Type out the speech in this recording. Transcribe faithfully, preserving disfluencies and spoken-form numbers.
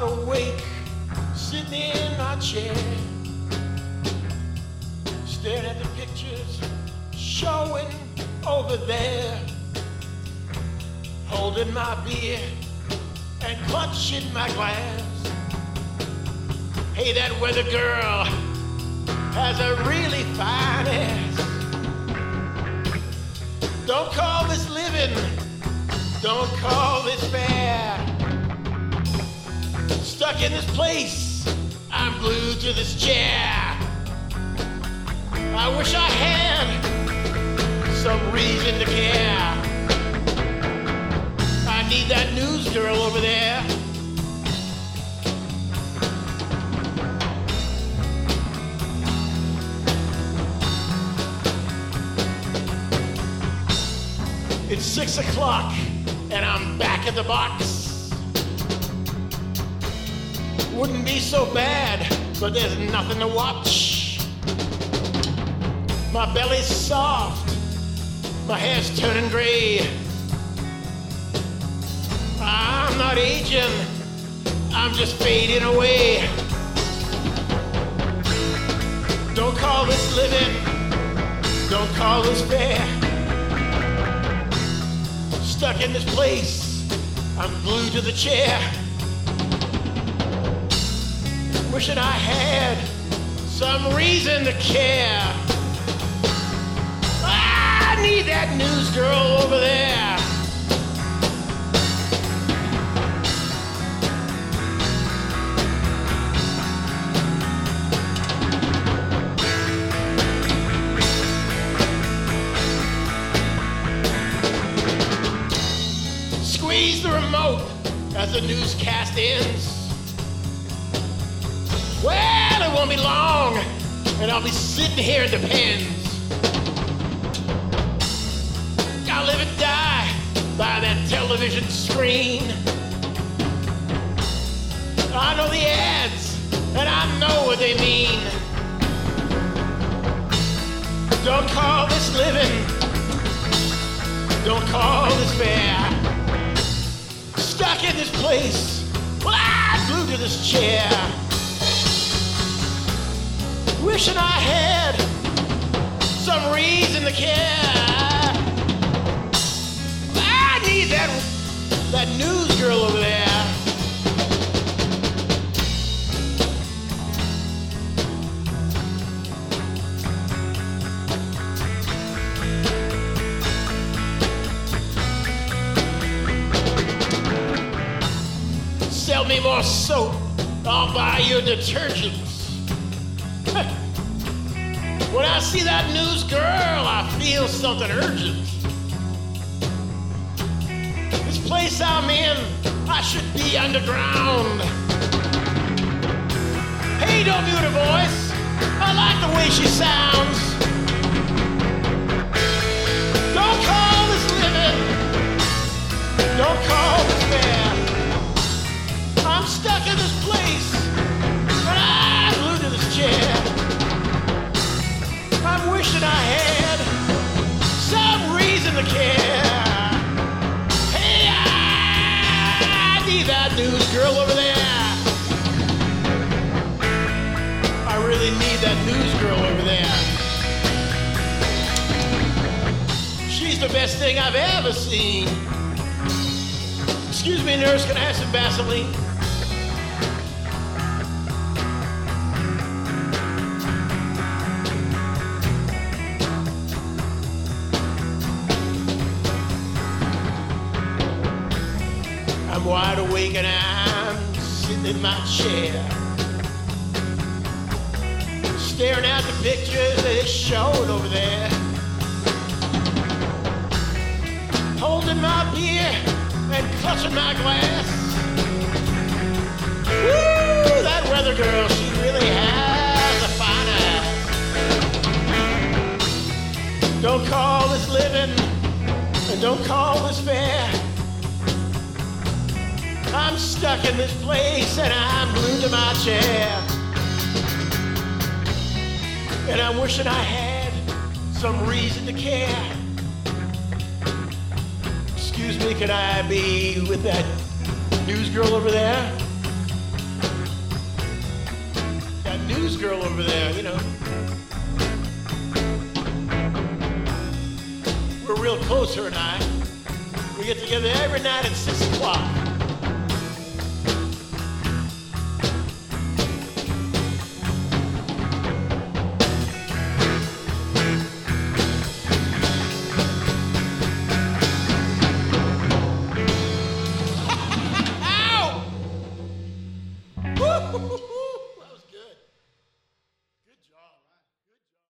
awake, sitting in my chair, staring at the pictures showing over there, holding my beer and clutching my glass. Hey, that weather girl has a really fine ass. Don't call this living, don't call this fair. Stuck in this place, I'm glued to this chair. I wish I had some reason to care. I need that news girl over there. It's six o'clock and I'm back at the box. Wouldn't be so bad, but there's nothing to watch. My belly's soft, my hair's turning gray. I'm not aging, I'm just fading away. Don't call this living, don't call this fair. Stuck in this place, I'm glued to the chair. Wishing I had some reason to care. I need that news girl over there. Squeeze the remote as the newscast ends. Well, it won't be long, and I'll be sitting here in the pens. I'll live and die by that television screen. I know the ads, and I know what they mean. Don't call this living, don't call this fair. Stuck in this place, well, I'm glued to this chair. Wishing I had some reason to care. I need that, that news girl over there. Sell me more soap, I'll buy your detergents. When I see that news girl, I feel something urgent. This place I'm in, I should be underground. Hey, don't mute her voice, I like the way she sounds. Don't call this living, don't call this fair. I'm stuck in this place, and I'm glued to this chair. I'm wishing I had some reason to care. Hey, I need that news girl over there. I really need that news girl over there. She's the best thing I've ever seen. Excuse me, nurse, can I have some Vaseline? I'm wide awake and I'm sitting in my chair, staring at the pictures that it showed over there, holding my beer and clutching my glass. Woo, that weather girl, she really has a fine ass. Don't call this living and don't call this fair. I'm stuck in this place and I'm glued to my chair. And I'm wishing I had some reason to care. Excuse me, could I be with that news girl over there? blues girl over there, you know. We're real close, her and I. We get together every night at six o'clock.